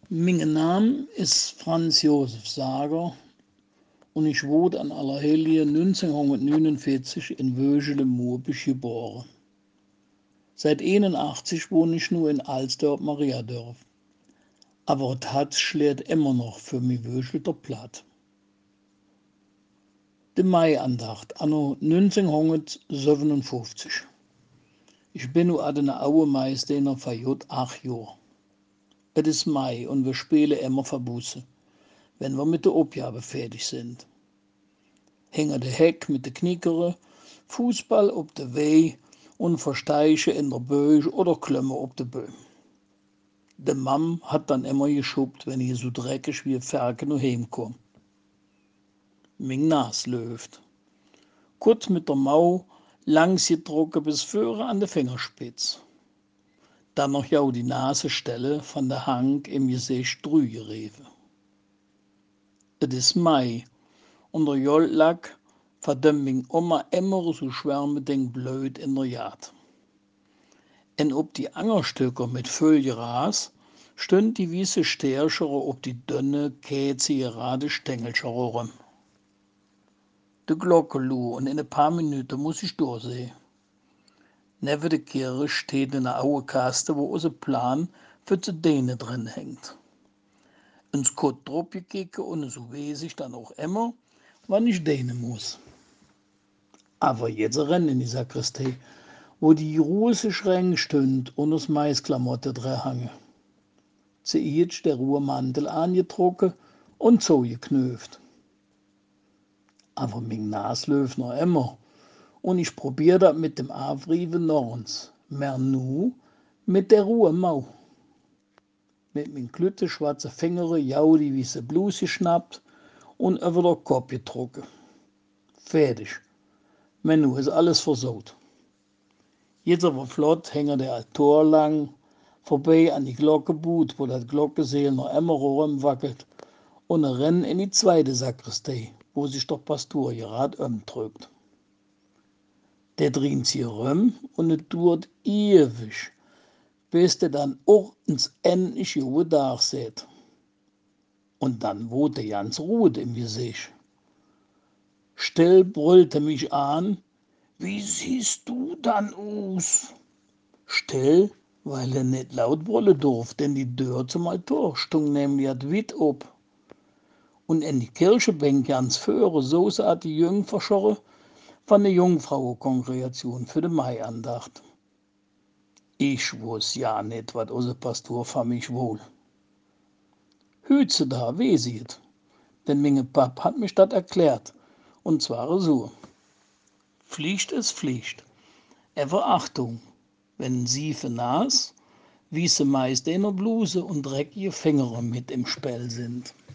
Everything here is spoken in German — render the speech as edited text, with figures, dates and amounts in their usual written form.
Mein Name ist Franz Josef Sager und ich wurde an Allerheiligen 1949 in Wöschele-Murbisch geboren. Seit 1981 wohne ich nur in Alsdorf-Mariadorf. Aber das Herz schlägt immer noch für mich Wöschelter Platt. Die Maiandacht anno 1957. Ich bin nur an der Aue Meister für 8 Jahre. Es ist Mai und wir spielen immer Verbuße, wenn wir mit der Aufgabe fertig sind. Hängen der Heck mit der Knickere, Fußball ob der Weh und Versteiche in der Böge oder Klömme ob der Böhm. De Mam hat dann immer geschubbt, wenn ich so dreckig wie Ferke nur heimkomm. Mein Nas läuft. Kurz mit der Mau, langs gedruckt bis Föhre an der Fingerspitz. Dann noch ja die Nasestelle von der Hang im Gesicht drügerefe. Es ist Mai und der Jolllack verdammt mich Oma immer so schwärmeding blöd in der Jagd. En ob die Angerstöcker mit Vögelras stünd die wiese Stärchere ob die dünne, käzige gerade Stängelschere rum. De Glocke lu und in ein paar Minuten muss ich durchsehen. Neben der Kirche steht eine aue Kaste, wo unser Plan für die Däne drin hängt. Ins Kott drauf gekicke und so weiß ich dann auch immer, wann ich Däne muss. Aber jetzt rennen in die Sakristei, wo die große Schränke stünd und das Maisklamotte drin hange. Zuerst der Ruhemantel angetrocken und so geknöft. Aber mein Nas läuft noch immer und ich probier das mit dem Aufriefen norns, mehr nu mit der Ruhemau. Mit min klütte schwarze Fingere jau die wiese Bluse geschnappt und über der Kopf getrocken. Fertig. Nu ist alles versaut. Jetzt aber flott hänge der Altor lang, vorbei an die Glockebut, wo das Glockenseel noch immer rumwackelt, und rennen in die zweite Sakristei, wo sich der Pastor gerade umdrückt. Der dreht sich rum und es dauert ewig, bis der dann auch ins endliche Ruhe Tag sieht. Und dann wurde der ganz Ruhe im Gesicht. Still brüllte mich an, wie siehst du dann aus? Still, weil er nicht laut brüllen durfte, denn die Tür zum Altar stung nämlich weit ab. Und in die Kirchenbänke ganz vorne, so saß die Jungferschorre von der Jungfrauenkongregation für die Maiandacht. Ich wusste ja nicht, was unser Pastor von mich wohl. Hütze da, weiß ich es, denn mein Pap hat mich das erklärt, und zwar so. Pflicht ist Pflicht. Aber Achtung, wenn siefe Nas, wiese meist in der Bluse und dreckige Finger mit im Spiel sind.